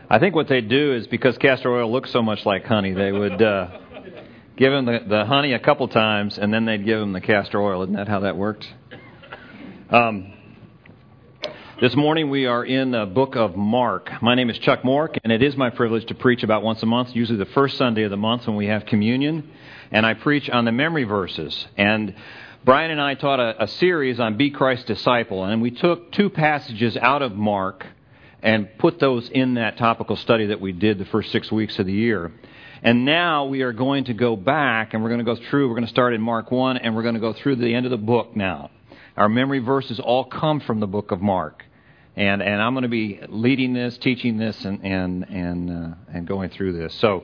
I think what they'd do is, because castor oil looks so much like honey, they would give him the honey a couple times, and then they'd give him the castor oil. Isn't that how that worked? This morning we are in the book of Mark. My name is Chuck Mork, and it is my privilege to preach about once a month, usually the first Sunday of the month when we have communion, and I preach on the memory verses. And Brian and I taught a series on Be Christ's Disciple, and we took two passages out of Mark and put those in that topical study that we did the first 6 weeks of the year. And now we are going to go back, and we're going to start in Mark 1, and we're going to go through the end of the book now. Our memory verses all come from the book of Mark. And I'm going to be leading this, teaching this, and going through this. So,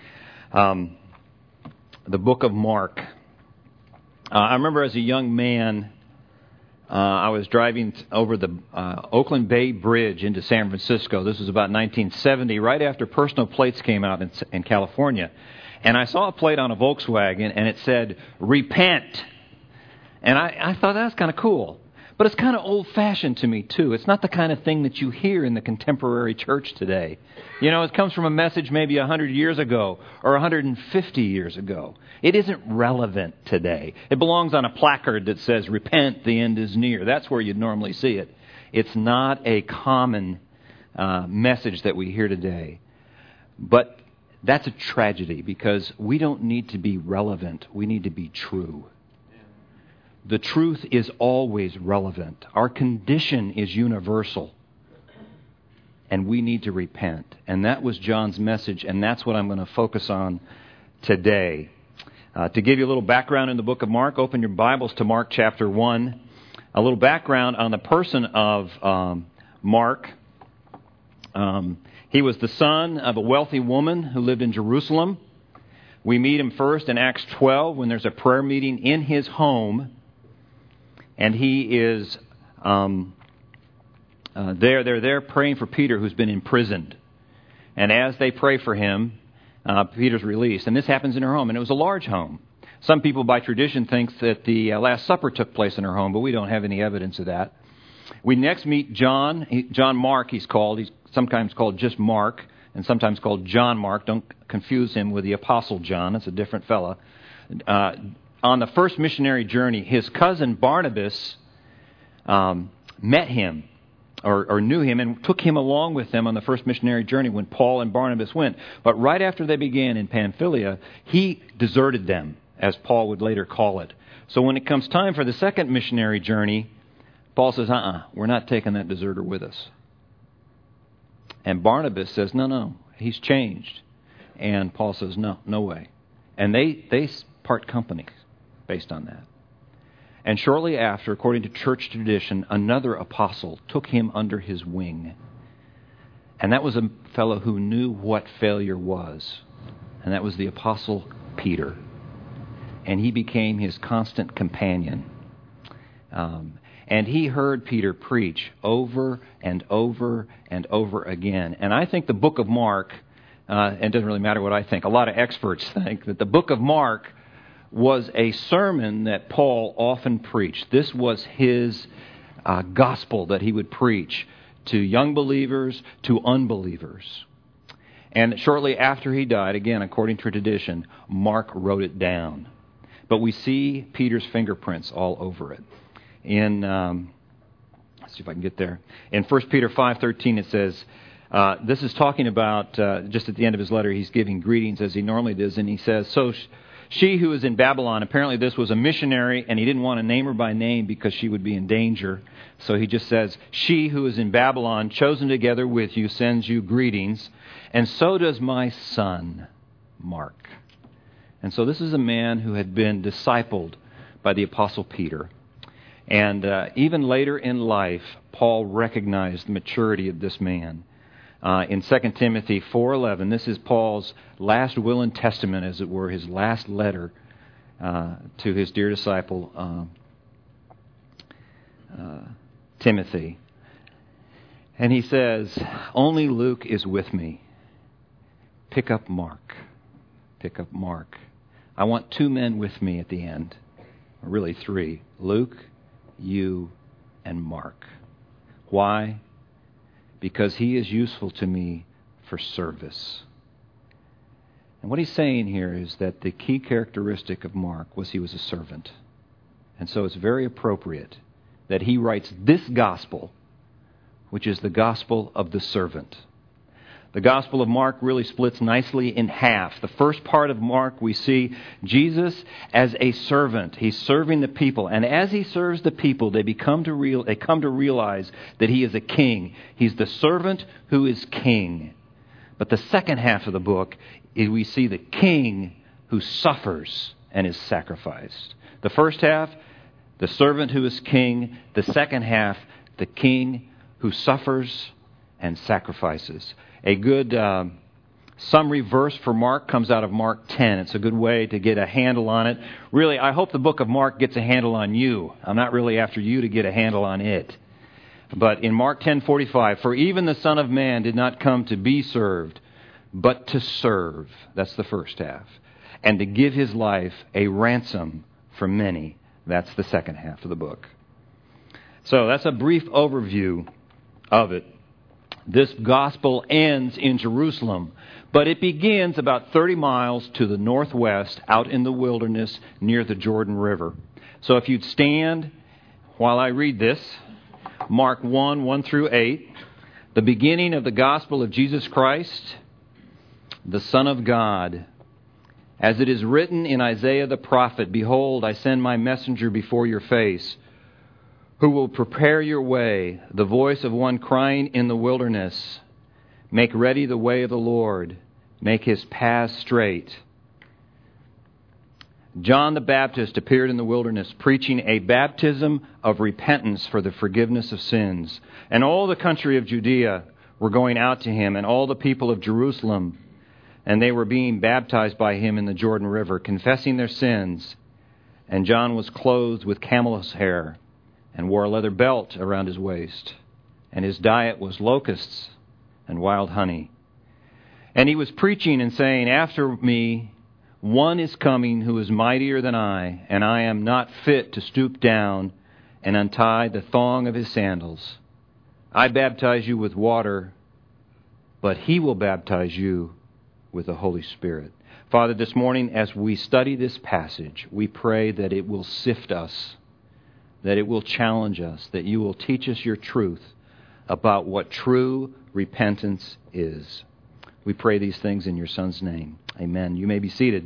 the book of Mark. I remember as a young man, I was driving over the Oakland Bay Bridge into San Francisco. This was about 1970, right after personal plates came out in California. And I saw a plate on a Volkswagen, and it said, "Repent." And I thought that was kind of cool. But it's kind of old-fashioned to me, too. It's not the kind of thing that you hear in the contemporary church today. You know, it comes from a message maybe 100 years ago or 150 years ago. It isn't relevant today. It belongs on a placard that says, "Repent, the end is near." That's where you'd normally see it. It's not a common message that we hear today. But that's a tragedy, because we don't need to be relevant. We need to be true. The truth is always relevant. Our condition is universal. And we need to repent. And that was John's message, and that's what I'm going to focus on today. To give you a little background in the book of Mark, open your Bibles to Mark chapter 1. A little background on the person of Mark. He was the son of a wealthy woman who lived in Jerusalem. We meet him first in Acts 12 when there's a prayer meeting in his home. And he is they're there praying for Peter, who's been imprisoned. And as they pray for him, Peter's released. And this happens in her home. And it was a large home. Some people by tradition think that the Last Supper took place in her home, but we don't have any evidence of that. We next meet John. John Mark, he's called. He's sometimes called just Mark, and sometimes called John Mark. Don't confuse him with the Apostle John. It's a different fella. On the first missionary journey, his cousin Barnabas met him or knew him and took him along with them on the first missionary journey when Paul and Barnabas went. But right after they began in Pamphylia, he deserted them, as Paul would later call it. So when it comes time for the second missionary journey, Paul says, we're not taking that deserter with us. And Barnabas says, no, he's changed. And Paul says, no way. And they part company based on that. And shortly after, according to church tradition, another apostle took him under his wing. And that was a fellow who knew what failure was. And that was the apostle Peter. And he became his constant companion. And he heard Peter preach over and over and over again. And I think the book of Mark, and it doesn't really matter what I think, a lot of experts think that the book of Mark was a sermon that Paul often preached. This was his gospel that he would preach to young believers, to unbelievers. And shortly after he died, again, according to tradition, Mark wrote it down. But we see Peter's fingerprints all over it. In, let's see if I can get there. In 1 Peter 5:13 it says, this is talking about, just at the end of his letter, he's giving greetings as he normally does, and he says, "So she who is in Babylon," apparently this was a missionary, and he didn't want to name her by name because she would be in danger. So he just says, "She who is in Babylon, chosen together with you, sends you greetings. And so does my son, Mark." And so this is a man who had been discipled by the Apostle Peter. And even later in life, Paul recognized the maturity of this man. In 2 Timothy 4:11, this is Paul's last will and testament, as it were, his last letter to his dear disciple, Timothy. And he says, "Only Luke is with me. Pick up Mark. Pick up Mark. I want 2 men with me at the end. Or really 3. Luke, you, and Mark. Why? Because he is useful to me for service. And what he's saying here is that the key characteristic of Mark was he was a servant. And so it's very appropriate that he writes this gospel, which is the gospel of the servant. The Gospel of Mark really splits nicely in half. The first part of Mark, we see Jesus as a servant. He's serving the people. And as he serves the people, they come to realize that he is a king. He's the servant who is king. But the second half of the book, we see the king who suffers and is sacrificed. The first half, the servant who is king. The second half, the king who suffers and sacrifices. A good summary verse for Mark comes out of Mark 10. It's a good way to get a handle on it. Really, I hope the book of Mark gets a handle on you. I'm not really after you to get a handle on it. But in Mark 10:45, for even the Son of Man did not come to be served, but to serve. That's the first half. And to give his life a ransom for many. That's the second half of the book. So that's a brief overview of it. This gospel ends in Jerusalem, but it begins about 30 miles to the northwest out in the wilderness near the Jordan River. So if you'd stand while I read this, Mark 1 through 8, the beginning of the gospel of Jesus Christ, the Son of God. As it is written in Isaiah the prophet, behold, I send my messenger before your face, who will prepare your way, the voice of one crying in the wilderness, make ready the way of the Lord, make his paths straight. John the Baptist appeared in the wilderness, preaching a baptism of repentance for the forgiveness of sins. And all the country of Judea were going out to him, and all the people of Jerusalem, and they were being baptized by him in the Jordan River, confessing their sins. And John was clothed with camel's hair, and wore a leather belt around his waist, and his diet was locusts and wild honey. And he was preaching and saying, after me, one is coming who is mightier than I, and I am not fit to stoop down and untie the thong of his sandals. I baptize you with water, but he will baptize you with the Holy Spirit. Father, this morning as we study this passage, we pray that it will sift us, that it will challenge us, that you will teach us your truth about what true repentance is. We pray these things in your Son's name. Amen. You may be seated.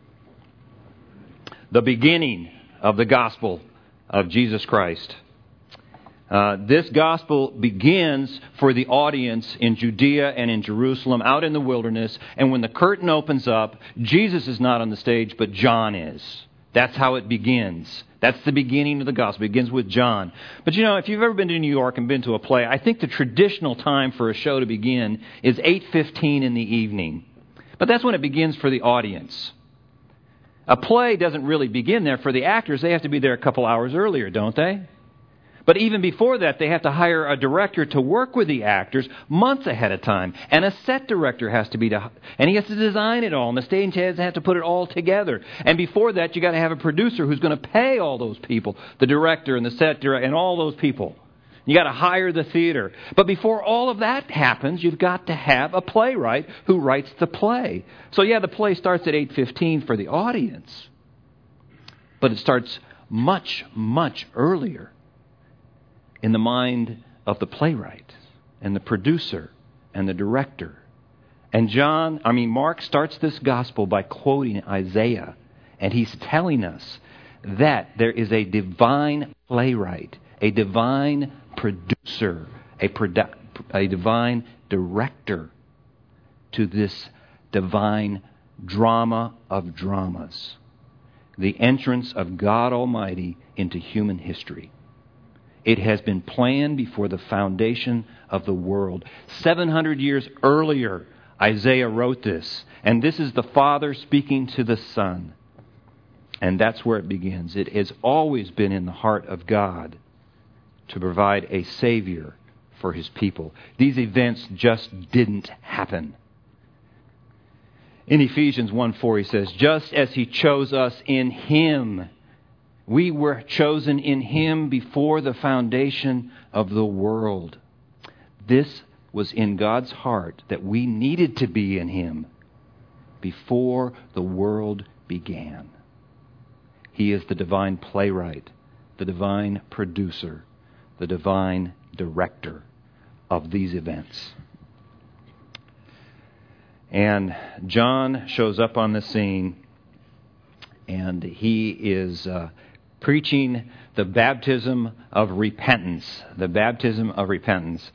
The beginning of the gospel of Jesus Christ. This gospel begins for the audience in Judea and in Jerusalem, out in the wilderness. And when the curtain opens up, Jesus is not on the stage, but John is. That's how it begins. That's the beginning of the gospel. It begins with John. But you know, if you've ever been to New York and been to a play, I think the traditional time for a show to begin is 8:15 in the evening. But that's when it begins for the audience. A play doesn't really begin there for the actors. They have to be there a couple hours earlier, don't they? But even before that, they have to hire a director to work with the actors months ahead of time. And a set director has to be, and he has to design it all. And the stage heads have to put it all together. And before that, you got to have a producer who's going to pay all those people, the director and the set director and all those people. You got to hire the theater. But before all of that happens, you've got to have a playwright who writes the play. So yeah, the play starts at 8:15 for the audience. But it starts much, much earlier in the mind of the playwright and the producer and the director. And Mark starts this gospel by quoting Isaiah. And he's telling us that there is a divine playwright, a divine producer, a divine director to this divine drama of dramas. The entrance of God Almighty into human history. It has been planned before the foundation of the world. 700 years earlier, Isaiah wrote this. And this is the Father speaking to the Son. And that's where it begins. It has always been in the heart of God to provide a Savior for His people. These events just didn't happen. In Ephesians 1:4 he says, just as He chose us in Him. We were chosen in Him before the foundation of the world. This was in God's heart that we needed to be in Him before the world began. He is the divine playwright, the divine producer, the divine director of these events. And John shows up on the scene, and he is preaching the baptism of repentance. The baptism of repentance.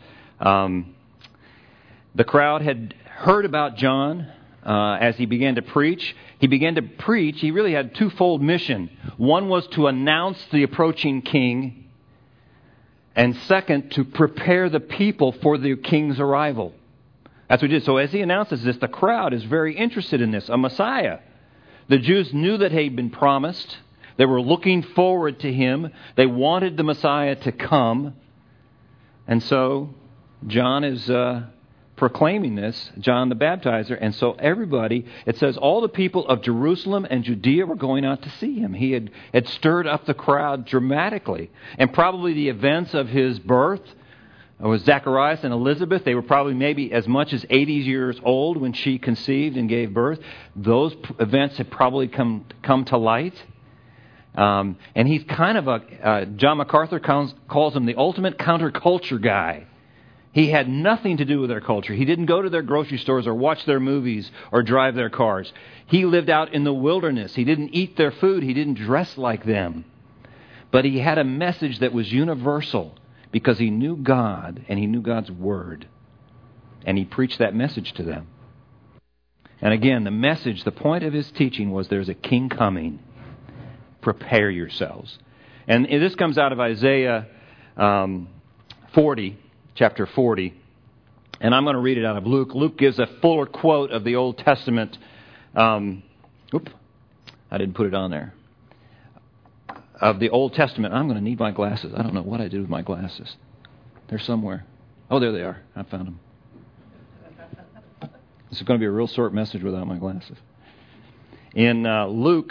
The crowd had heard about John as he began to preach. He really had a twofold mission. One was to announce the approaching king, and second, to prepare the people for the king's arrival. That's what he did. So as he announces this, the crowd is very interested in this, a Messiah. The Jews knew that he had been promised. They were looking forward to him. They wanted the Messiah to come. And so John is proclaiming this, John the Baptizer. And so everybody, it says all the people of Jerusalem and Judea were going out to see him. He had stirred up the crowd dramatically. And probably the events of his birth, with Zacharias and Elizabeth, they were probably maybe as much as 80 years old when she conceived and gave birth. Those events had probably come to light. And he's kind of John MacArthur calls him the ultimate counterculture guy. He had nothing to do with their culture. He didn't go to their grocery stores or watch their movies or drive their cars. He lived out in the wilderness. He didn't eat their food. He didn't dress like them. But he had a message that was universal, because he knew God and he knew God's Word. And he preached that message to them. And again, the point of his teaching was there's a king coming. Prepare yourselves. And this comes out of Isaiah 40, chapter 40. And I'm going to read it out of Luke. Luke gives a fuller quote of the Old Testament. I didn't put it on there. Of the Old Testament. I'm going to need my glasses. I don't know what I did with my glasses. They're somewhere. Oh, there they are. I found them. This is going to be a real short message without my glasses. In Luke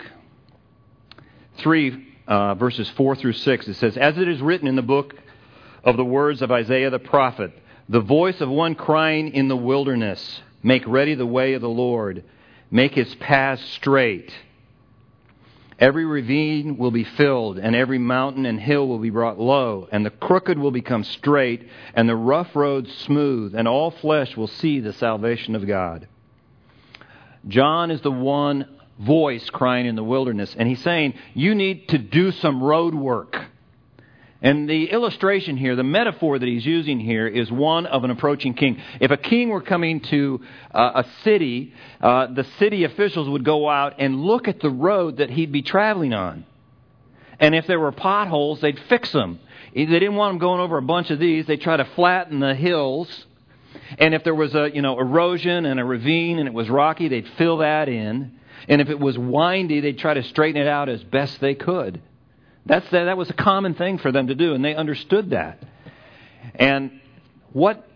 3, verses 4 through 6, it says, "As it is written in the book of the words of Isaiah the prophet, the voice of one crying in the wilderness, make ready the way of the Lord, make his paths straight. Every ravine will be filled, and every mountain and hill will be brought low, and the crooked will become straight, and the rough roads smooth, and all flesh will see the salvation of God." John is the one voice crying in the wilderness, and he's saying, you need to do some road work. And the illustration here, the metaphor that he's using here, is one of an approaching king. If a king were coming to a city, the city officials would go out and look at the road that he'd be traveling on. And if there were potholes, they'd fix them. They didn't want him going over a bunch of these. They'd try to flatten the hills. And if there was erosion and a ravine and it was rocky, they'd fill that in. And if it was windy, they'd try to straighten it out as best they could. That was a common thing for them to do, and they understood that. And what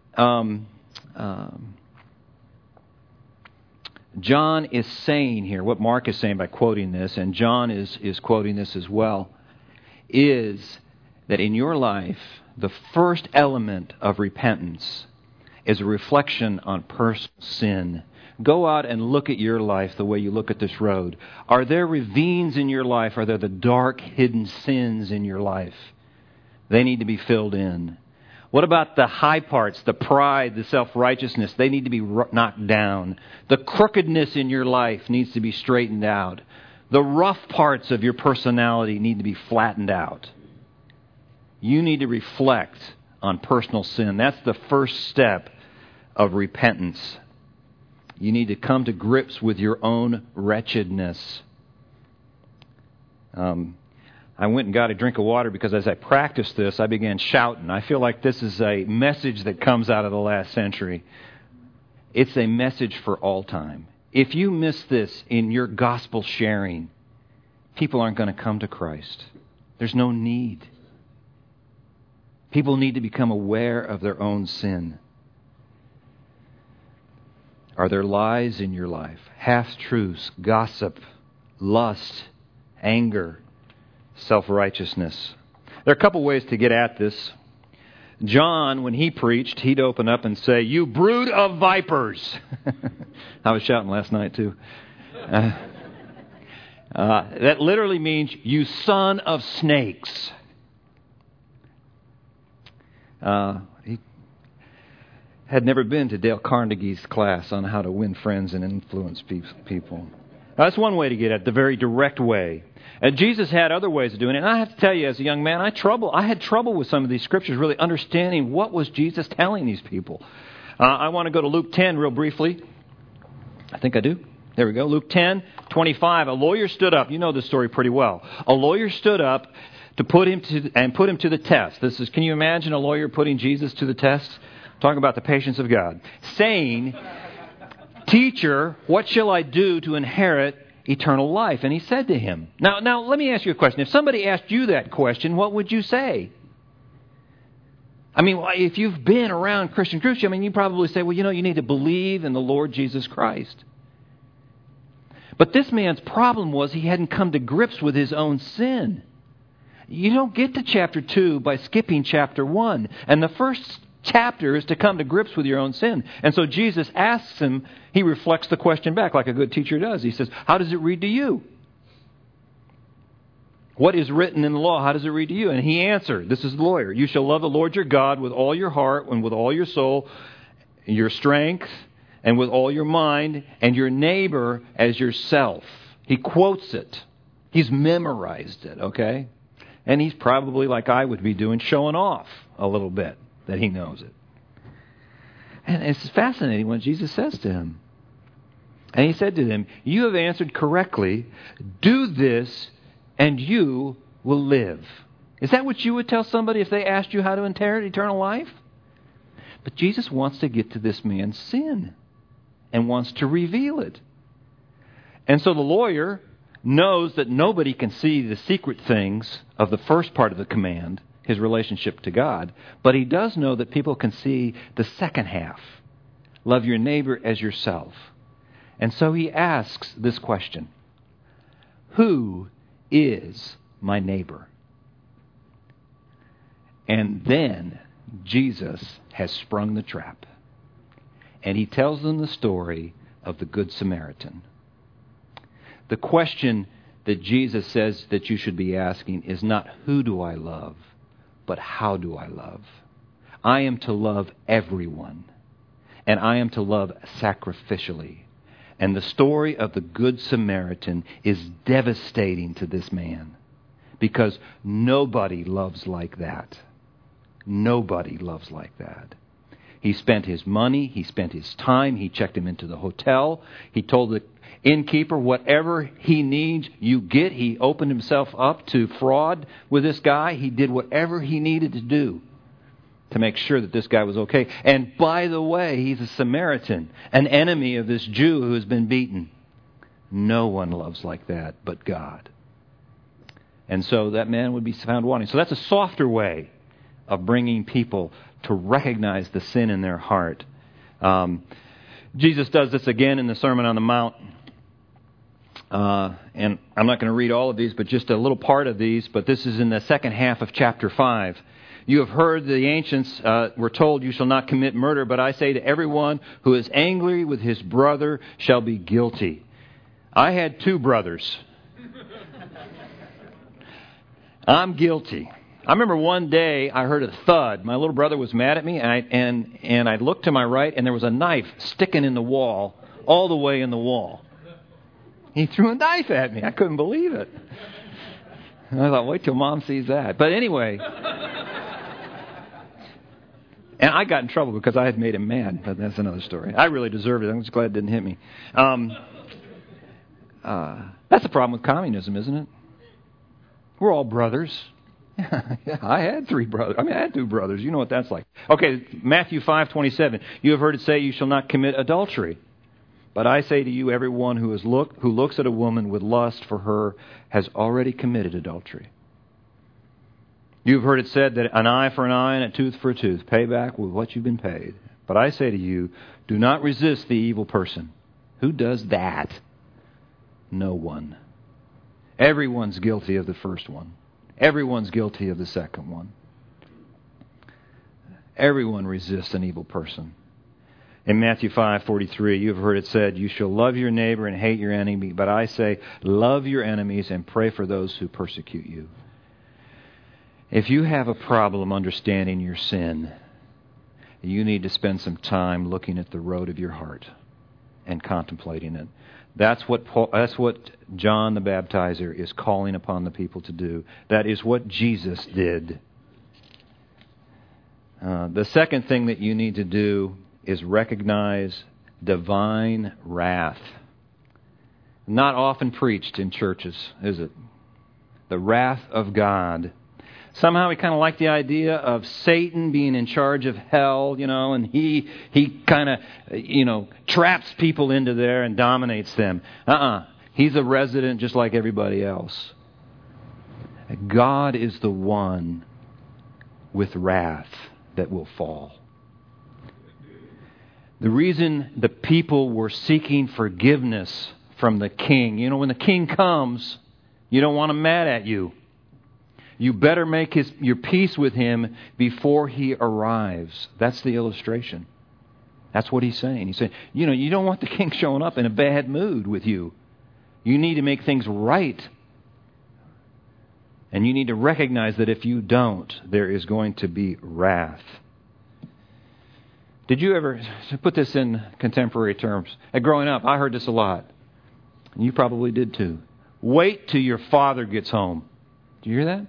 John is saying here, what Mark is saying by quoting this, and John is quoting this as well, is that in your life, the first element of repentance is a reflection on personal sin. Go out and look at your life the way you look at this road. Are there ravines in your life? Are there the dark, hidden sins in your life? They need to be filled in. What about the high parts, the pride, the self-righteousness? They need to be knocked down. The crookedness in your life needs to be straightened out. The rough parts of your personality need to be flattened out. You need to reflect on personal sin. That's the first step of repentance. You need to come to grips with your own wretchedness. I went and got a drink of water because as I practiced this, I began shouting. I feel like this is a message that comes out of the last century. It's a message for all time. If you miss this in your gospel sharing, people aren't going to come to Christ. There's no need. People need to become aware of their own sin. Are there lies in your life? Half-truths, gossip, lust, anger, self-righteousness. There are a couple ways to get at this. John, when he preached, he'd open up and say, "You brood of vipers." I was shouting last night too. That literally means, "You son of snakes." He had never been to Dale Carnegie's class on how to win friends and influence people. That's one way to get at it, the very direct way. And Jesus had other ways of doing it. And I have to tell you, as a young man, I had trouble with some of these scriptures, really understanding what was Jesus telling these people. I want to go to Luke 10 real briefly. I think I do. There we go. Luke 10:25. A lawyer stood up. You know this story pretty well. A lawyer stood up to put him to the test. Can you imagine a lawyer putting Jesus to the test? Talking about the patience of God. Saying, "Teacher, what shall I do to inherit eternal life?" And he said to him. Now let me ask you a question. If somebody asked you that question, what would you say? I mean, if you've been around Christian groups, you probably say, well, you need to believe in the Lord Jesus Christ. But this man's problem was he hadn't come to grips with his own sin. You don't get to chapter 2 by skipping chapter 1. And the first chapter is to come to grips with your own sin. And so Jesus asks him, he reflects the question back like a good teacher does. He says, how does it read to you? What is written in the law? How does it read to you? And he answered, this is the lawyer, "You shall love the Lord your God with all your heart and with all your soul, your strength, and with all your mind, and your neighbor as yourself." He quotes it. He's memorized it, okay? And he's probably, like I would be doing, showing off a little bit that he knows it. And it's fascinating what Jesus says to him. And he said to them, "You have answered correctly. Do this, and you will live." Is that what you would tell somebody if they asked you how to inherit eternal life? But Jesus wants to get to this man's sin and wants to reveal it. And so the lawyer knows that nobody can see the secret things of the first part of the command, his relationship to God, but he does know that people can see the second half. Love your neighbor as yourself. And so he asks this question: who is my neighbor? And then Jesus has sprung the trap. And he tells them the story of the Good Samaritan. The question that Jesus says that you should be asking is not, who do I love, but how do I love? I am to love everyone, and I am to love sacrificially. And the story of the Good Samaritan is devastating to this man, because nobody loves like that. Nobody loves like that. He spent his money, he spent his time, he checked him into the hotel, he told the innkeeper, whatever he needs, you get. He opened himself up to fraud with this guy. He did whatever he needed to do to make sure that this guy was okay. And by the way, he's a Samaritan, an enemy of this Jew who has been beaten. No one loves like that but God. And so that man would be found wanting. So that's a softer way of bringing people to recognize the sin in their heart. Jesus does this again in the Sermon on the Mount. And I'm not going to read all of these, but just a little part of these. But this is in the second half of chapter 5. "You have heard the ancients were told, 'You shall not commit murder.' But I say to everyone who is angry with his brother shall be guilty." I had 2 brothers. I'm guilty. I remember one day I heard a thud. My little brother was mad at me, and I looked to my right, and there was a knife sticking in the wall, all the way in the wall. He threw a knife at me. I couldn't believe it. And I thought, wait till Mom sees that. But anyway, and I got in trouble because I had made him mad. But that's another story. I really deserved it. I'm just glad it didn't hit me. That's the problem with communism, isn't it? We're all brothers. Yeah, I had 3 brothers. I had 2 brothers. You know what that's like. Okay, Matthew 5:27. "You have heard it say, 'You shall not commit adultery.' But I say to you, everyone who looks at a woman with lust for her has already committed adultery. You have heard it said that an eye for an eye and a tooth for a tooth. Pay back with what you've been paid. But I say to you, do not resist the evil person." Who does that? No one. Everyone's guilty of the first one. Everyone's guilty of the second one. Everyone resists an evil person. In Matthew 5:43, you have heard it said, you shall love your neighbor and hate your enemy. But I say, love your enemies and pray for those who persecute you. If you have a problem understanding your sin, you need to spend some time looking at the road of your heart and contemplating it. That's what John the Baptizer is calling upon the people to do. That is what Jesus did. The second thing that you need to do is recognize divine wrath. Not often preached in churches, is it? The wrath of God. Somehow we kind of like the idea of Satan being in charge of hell, and he kind of, traps people into there and dominates them. He's a resident just like everybody else. God is the one with wrath that will fall. The reason the people were seeking forgiveness from the king, when the king comes, you don't want him mad at you. You better make your peace with him before he arrives. That's the illustration. That's what he's saying. He's saying, you don't want the king showing up in a bad mood with you. You need to make things right. And you need to recognize that if you don't, there is going to be wrath. Did you ever, to put this in contemporary terms, growing up, I heard this a lot. And you probably did too. Wait till your father gets home. Do you hear that?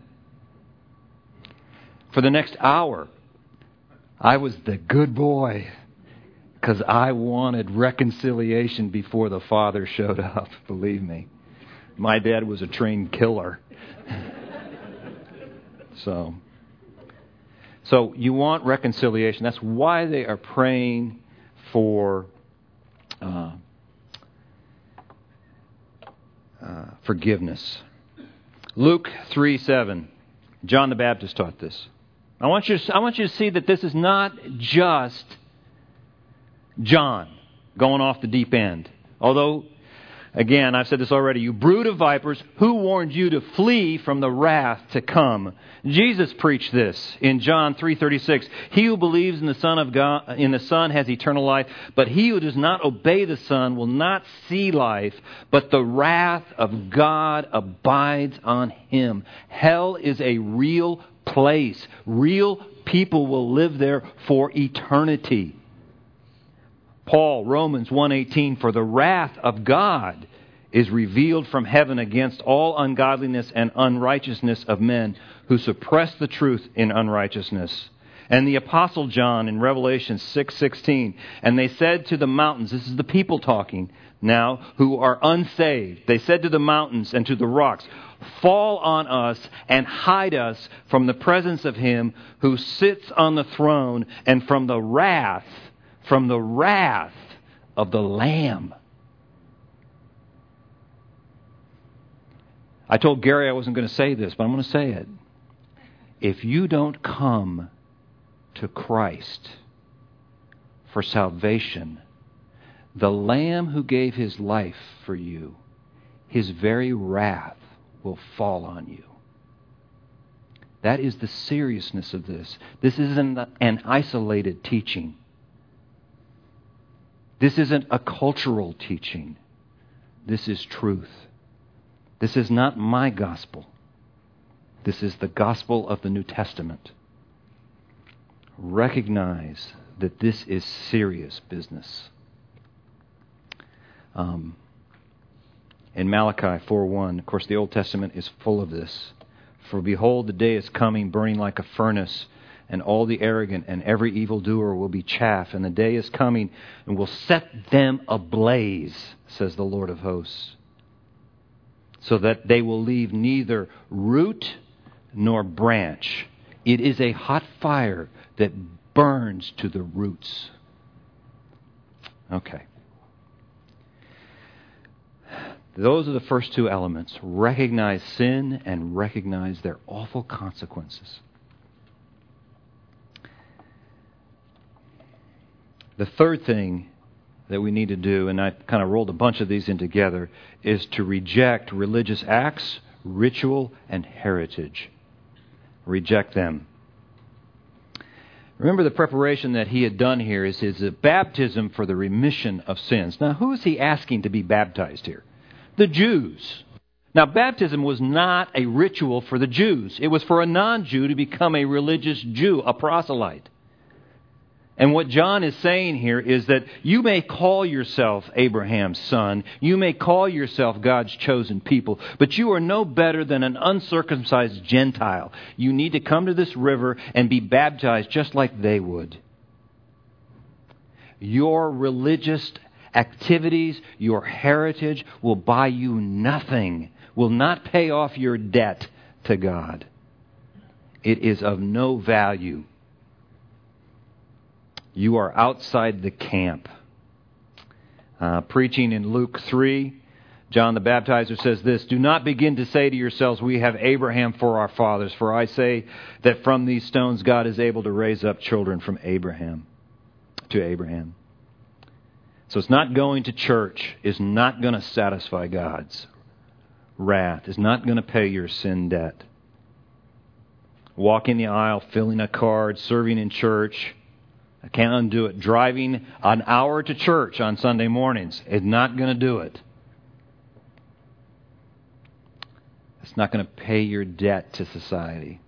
For the next hour, I was the good boy because I wanted reconciliation before the father showed up, believe me. My dad was a trained killer. So you want reconciliation. That's why they are praying for forgiveness. Luke 3:7. John the Baptist taught this. I want you to see that this is not just John going off the deep end. Although, again, I've said this already, you brood of vipers, who warned you to flee from the wrath to come? Jesus preached this in John 3:36. He who believes in the Son has eternal life, but he who does not obey the Son will not see life, but the wrath of God abides on him. Hell is a real place. Real people will live there for eternity. Paul, Romans 1:18, for the wrath of God is revealed from heaven against all ungodliness and unrighteousness of men who suppress the truth in unrighteousness. And the Apostle John in Revelation 6:16, and they said to the mountains, this is the people talking now, who are unsaved. They said to the mountains and to the rocks, fall on us and hide us from the presence of him who sits on the throne and from the wrath of the Lamb. I told Gary I wasn't going to say this, but I'm going to say it. If you don't come to Christ for salvation, the Lamb who gave his life for you, his very wrath will fall on you. That is the seriousness of this. This isn't an isolated teaching. This isn't a cultural teaching. This is truth. This is not my gospel. This is the gospel of the New Testament. Recognize that this is serious business. In Malachi 4:1, of course, the Old Testament is full of this. For behold, the day is coming, burning like a furnace, and all the arrogant and every evildoer will be chaff. And the day is coming and will set them ablaze, says the Lord of hosts, so that they will leave neither root nor branch. It is a hot fire that burns to the roots. Okay. Those are the first two elements. Recognize sin and recognize their awful consequences. The third thing that we need to do, and I kind of rolled a bunch of these in together, is to reject religious acts, ritual, and heritage. Reject them. Remember, the preparation that he had done here is his baptism for the remission of sins. Now, who is he asking to be baptized here? The Jews. Now, baptism was not a ritual for the Jews. It was for a non-Jew to become a religious Jew, a proselyte. And what John is saying here is that you may call yourself Abraham's son, you may call yourself God's chosen people, but you are no better than an uncircumcised Gentile. You need to come to this river and be baptized just like they would. Your religious activities, your heritage will buy you nothing, will not pay off your debt to God. It is of no value. You are outside the camp. Preaching in Luke 3, John the Baptizer says this, "Do not begin to say to yourselves, 'We have Abraham for our fathers,' for I say that from these stones God is able to raise up children from Abraham to Abraham." So it's not going to church is not going to satisfy God's wrath. It's not going to pay your sin debt. Walking the aisle, filling a card, serving in church, I can't undo it. Driving an hour to church on Sunday mornings is not going to do it. It's not going to pay your debt to society.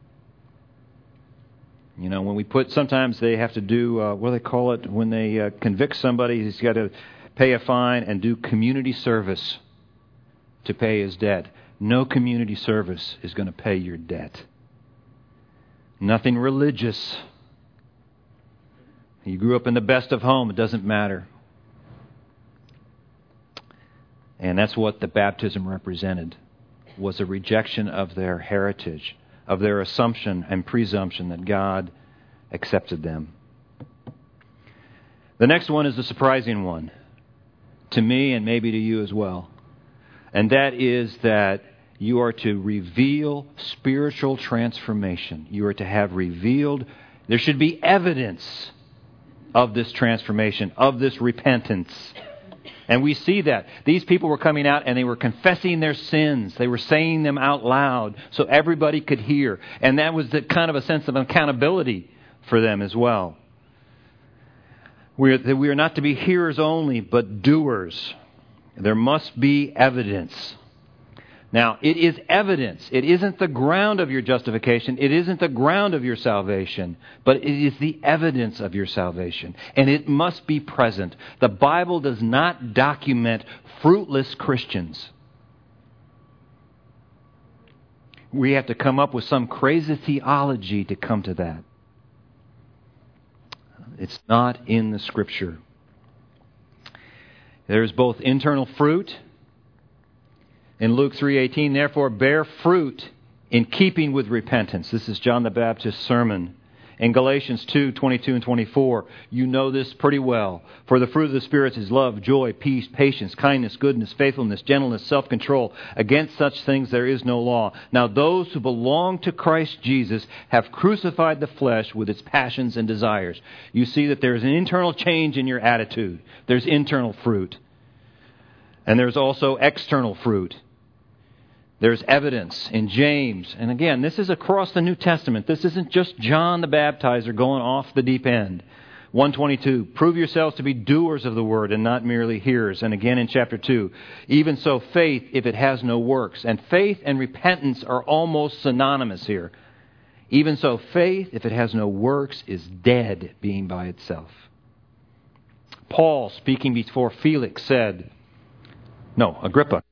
You know, when we sometimes they have to do, what do they call it? When they convict somebody, he's got to pay a fine and do community service to pay his debt. No community service is going to pay your debt. Nothing religious. You grew up in the best of home, it doesn't matter. And that's what the baptism represented, was a rejection of their heritage, of their assumption and presumption that God accepted them. The next one is the surprising one, to me and maybe to you as well. And that is that you are to reveal spiritual transformation. You are to have revealed, there should be evidence of this transformation, of this repentance. And we see that. These people were coming out and they were confessing their sins. They were saying them out loud so everybody could hear. And that was the kind of a sense of accountability for them as well. We are not to be hearers only, but doers. There must be evidence. Now, it is evidence. It isn't the ground of your justification. It isn't the ground of your salvation. But it is the evidence of your salvation. And it must be present. The Bible does not document fruitless Christians. We have to come up with some crazy theology to come to that. It's not in the Scripture. There is both internal fruit. In Luke 3:18, therefore bear fruit in keeping with repentance. This is John the Baptist's sermon. In Galatians 2:22 and 24, you know this pretty well. For the fruit of the Spirit is love, joy, peace, patience, kindness, goodness, faithfulness, gentleness, self-control. Against such things there is no law. Now those who belong to Christ Jesus have crucified the flesh with its passions and desires. You see that there is an internal change in your attitude. There's internal fruit. And there's also external fruit. There's evidence in James. And again, this is across the New Testament. This isn't just John the Baptizer going off the deep end. 1:22, prove yourselves to be doers of the word and not merely hearers. And again in chapter 2, even so faith if it has no works. And faith and repentance are almost synonymous here. Even so faith if it has no works is dead, being by itself. Paul, speaking before Felix, said, Agrippa.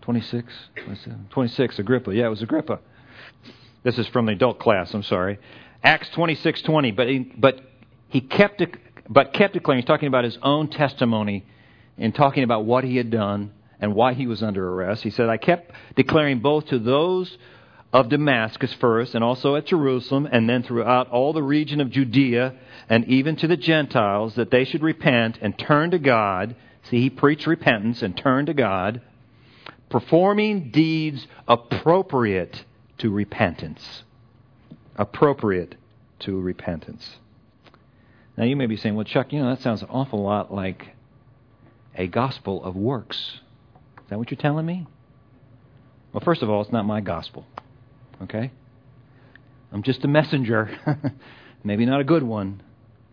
26, Agrippa. Yeah, it was Agrippa. This is from the adult class, I'm sorry. Acts 26:20, but he kept declaring, he's talking about his own testimony and talking about what he had done and why he was under arrest. He said, I kept declaring both to those of Damascus first and also at Jerusalem and then throughout all the region of Judea and even to the Gentiles that they should repent and turn to God. See, he preached repentance and turned to God, performing deeds appropriate to repentance. Appropriate to repentance. Now you may be saying, well, Chuck, that sounds an awful lot like a gospel of works. Is that what you're telling me? Well, first of all, it's not my gospel. Okay? I'm just a messenger. maybe not a good one.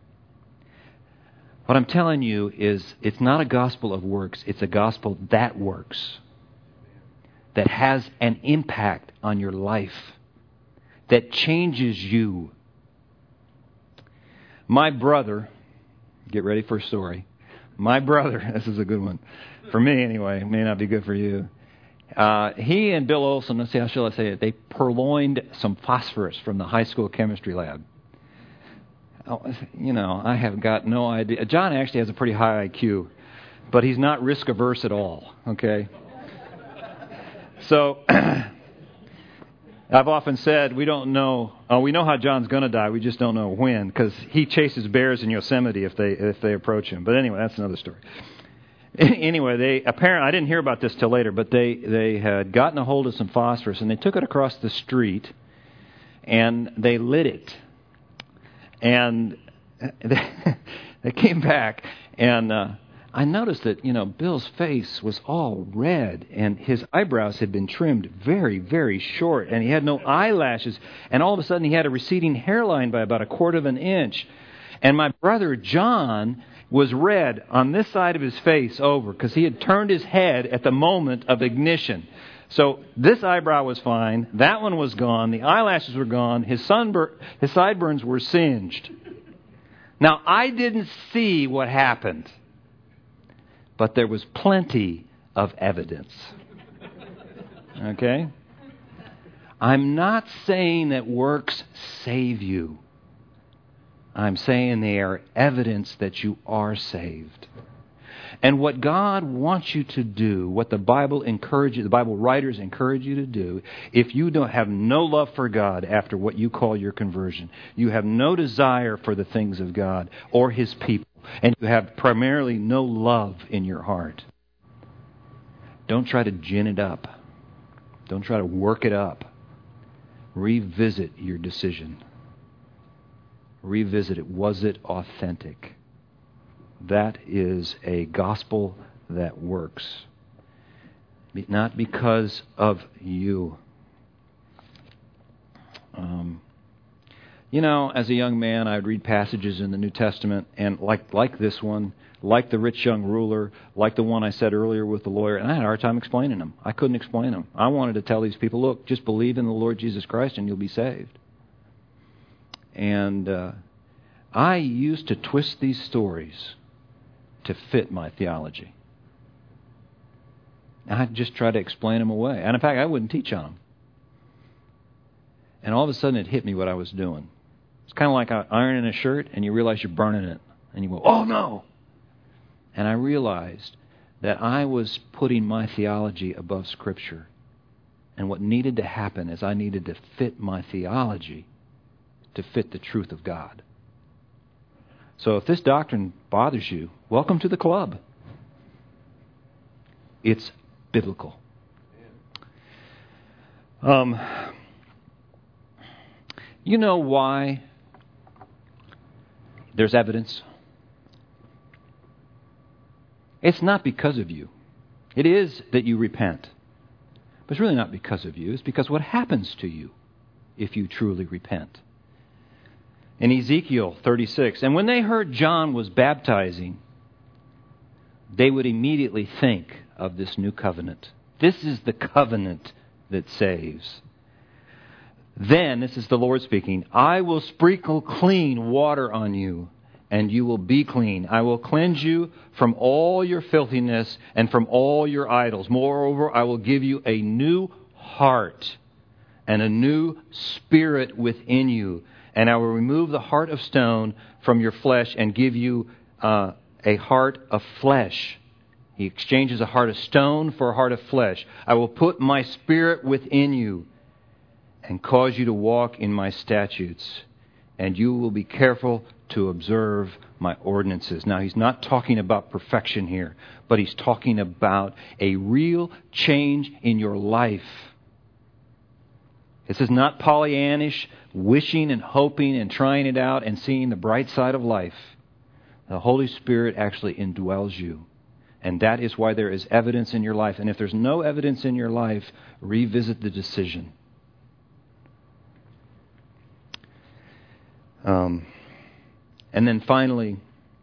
What I'm telling you is it's not a gospel of works. It's a gospel that works, that has an impact on your life, that changes you. My brother, get ready for a story. My brother, this is a good one. For me anyway, it may not be good for you. He and Bill Olson, let's see, how shall I say it? They purloined some phosphorus from the high school chemistry lab. Oh, I have got no idea. John actually has a pretty high IQ, but he's not risk averse at all, okay? So, I've often said we don't know, we know how John's going to die, we just don't know when, because he chases bears in Yosemite if they approach him. But anyway, that's another story. Anyway, I didn't hear about this till later, but they had gotten a hold of some phosphorus, and they took it across the street, and they lit it. And they came back, and I noticed that, Bill's face was all red, and his eyebrows had been trimmed very, very short, and he had no eyelashes, and all of a sudden he had a receding hairline by about 1/4 of an inch. And my brother John was red on this side of his face over, because he had turned his head at the moment of ignition. So this eyebrow was fine, that one was gone, the eyelashes were gone, his sideburns were singed. Now, I didn't see what happened, but there was plenty of evidence. Okay? I'm not saying that works save you. I'm saying they are evidence that you are saved. And what God wants you to do, what the Bible writers encourage you to do, if you don't have no love for God after what you call your conversion, you have no desire for the things of God or His people, and you have primarily no love in your heart, don't try to gin it up. Don't try to work it up. Revisit your decision. Revisit it. Was it authentic? That is a gospel that works. Not because of you. As a young man, I'd read passages in the New Testament, and like this one, like the rich young ruler, like the one I said earlier with the lawyer, and I had a hard time explaining them. I couldn't explain them. I wanted to tell these people, look, just believe in the Lord Jesus Christ and you'll be saved. And I used to twist these stories to fit my theology. I'd just try to explain them away. And in fact, I wouldn't teach on them. And all of a sudden it hit me what I was doing. It's kind of like ironing a shirt and you realize you're burning it. And you go, oh no! And I realized that I was putting my theology above Scripture. And what needed to happen is I needed to fit my theology to fit the truth of God. So if this doctrine bothers you, welcome to the club. It's biblical. You know why there's evidence? It's not because of you. It is that you repent. But it's really not because of you. It's because what happens to you if you truly repent. In Ezekiel 36, and when they heard John was baptizing, they would immediately think of this new covenant. This is the covenant that saves. Then, this is the Lord speaking, I will sprinkle clean water on you, and you will be clean. I will cleanse you from all your filthiness and from all your idols. Moreover, I will give you a new heart and a new spirit within you. And I will remove the heart of stone from your flesh and give you a heart of flesh. He exchanges a heart of stone for a heart of flesh. I will put my spirit within you and cause you to walk in my statutes. And you will be careful to observe my ordinances. Now, he's not talking about perfection here, but he's talking about a real change in your life. This is not Pollyannish, wishing and hoping and trying it out and seeing the bright side of life. The Holy Spirit actually indwells you. And that is why there is evidence in your life. And if there's no evidence in your life, revisit the decision. And then finally,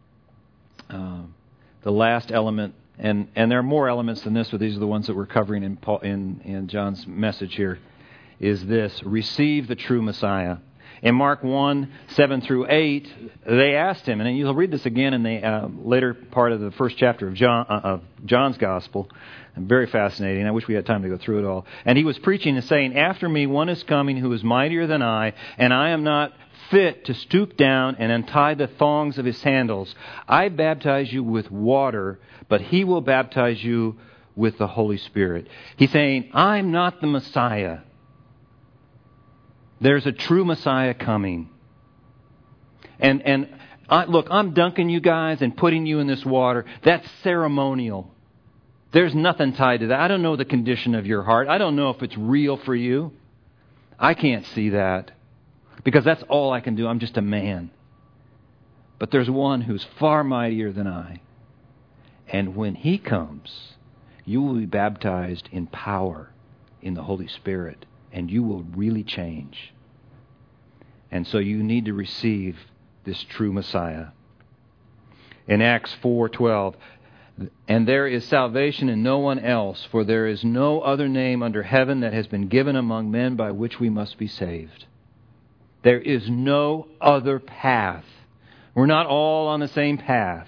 the last element, and there are more elements than this, but these are the ones that we're covering in John's message here, is this: receive the true Messiah. In Mark 1, 7 through 8, they asked him, and you'll read this again in the later part of the first chapter of John's Gospel. Very fascinating. I wish we had time to go through it all. And he was preaching and saying, "After me one is coming who is mightier than I, and I am not fit to stoop down and untie the thongs of his sandals. I baptize you with water, but he will baptize you with the Holy Spirit." He's saying, I'm not the Messiah. There's a true Messiah coming. And look, I'm dunking you guys and putting you in this water. That's ceremonial. There's nothing tied to that. I don't know the condition of your heart. I don't know if it's real for you. I can't see that, because that's all I can do. I'm just a man. But there's one who's far mightier than I. And when he comes, you will be baptized in power in the Holy Spirit, and you will really change. And so you need to receive this true Messiah. In Acts 4:12, "And there is salvation in no one else, for there is no other name under heaven that has been given among men by which we must be saved." There is no other path. We're not all on the same path.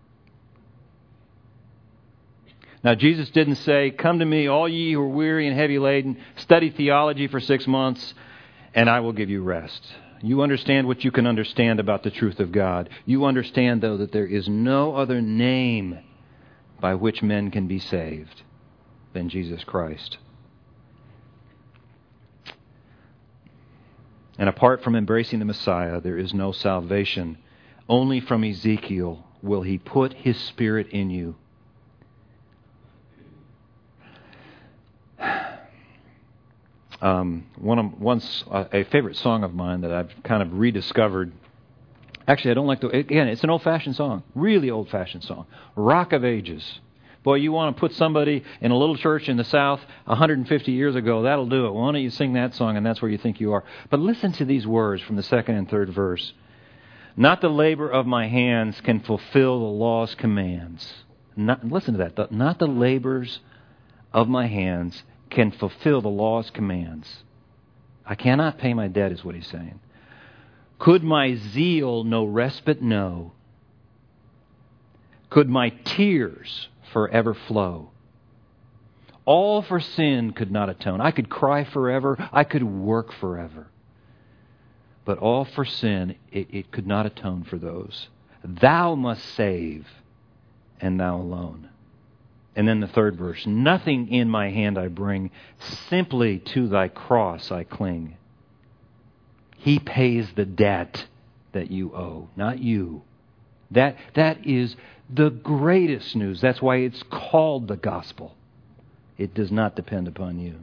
Now, Jesus didn't say, "Come to me, all ye who are weary and heavy laden, study theology for 6 months, and I will give you rest." You understand what you can understand about the truth of God. You understand, though, that there is no other name by which men can be saved than Jesus Christ. And apart from embracing the Messiah, there is no salvation. Only from Ezekiel will He put His Spirit in you. Once a favorite song of mine that I've kind of rediscovered. Actually, I don't like again, it's an old-fashioned song. Really old-fashioned song. Rock of Ages. Boy, you want to put somebody in a little church in the South 150 years ago, that'll do it. Why don't you sing that song, and that's where you think you are. But listen to these words from the second and third verse. "Not the labor of my hands can fulfill the law's commands." Listen to that. Not the labors of my hands can fulfill the law's commands. I cannot pay my debt, is what he's saying. "Could my zeal no respite know? Could my tears forever flow? All for sin could not atone." I could cry forever. I could work forever. But all for sin, it could not atone for those. "Thou must save, and thou alone." And then the third verse. "Nothing in my hand I bring, simply to thy cross I cling." He pays the debt that you owe, not you. That is the greatest news. That's why it's called the gospel. It does not depend upon you.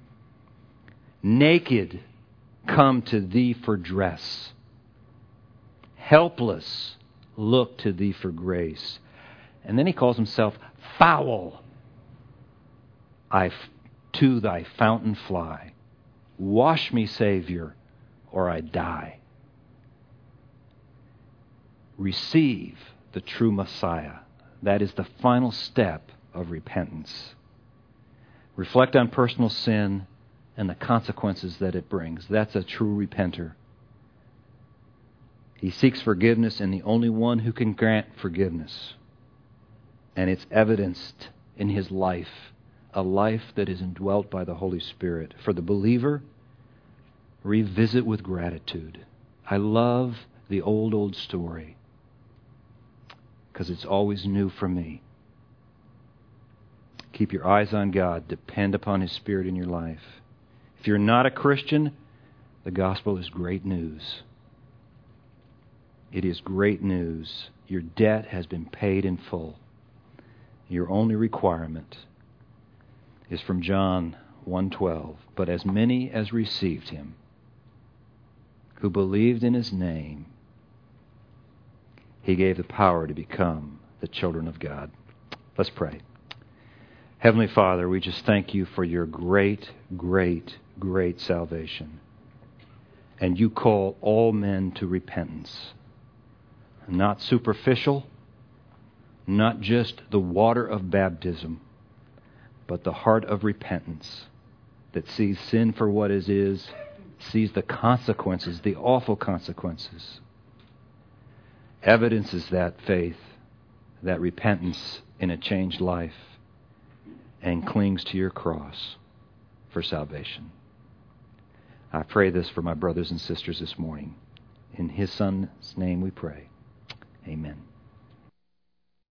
"Naked, come to thee for dress. Helpless, look to thee for grace." And then he calls himself foul. "I to thy fountain fly. Wash me, Savior, or I die." Receive the true Messiah. That is the final step of repentance. Reflect on personal sin and the consequences that it brings. That's a true repenter. He seeks forgiveness in the only one who can grant forgiveness. And it's evidenced in his life, a life that is indwelt by the Holy Spirit. For the believer, revisit with gratitude. I love the old story because it's always new for me. Keep your eyes on God. Depend upon His Spirit in your life. If you're not a Christian, the gospel is great news. It is great news. Your debt has been paid in full. Your only requirement is from John 1:12. "But as many as received Him, who believed in His name, He gave the power to become the children of God." Let's pray. Heavenly Father, we just thank You for Your great, great, great salvation. And you call all men to repentance. Not superficial, not just the water of baptism, but the heart of repentance that sees sin for what it is, sees the consequences, the awful consequences, evidences that faith, that repentance in a changed life, and clings to your cross for salvation. I pray this for my brothers and sisters this morning. In His Son's name we pray. Amen.